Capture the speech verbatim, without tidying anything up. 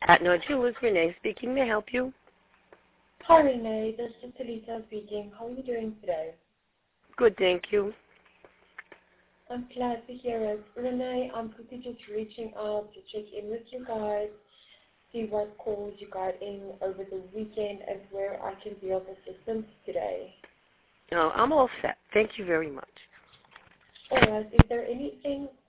At No Jewelers, Renee speaking. May I help you? Hi, Renee. This is Talita speaking. How are you doing today? Good, thank you. I'm glad to hear it. Renee, I'm quickly just reaching out to check in with you guys, see what calls you got in over the weekend, and where I can be of assistance today. No, I'm all set. Thank you very much. All right. Is there anything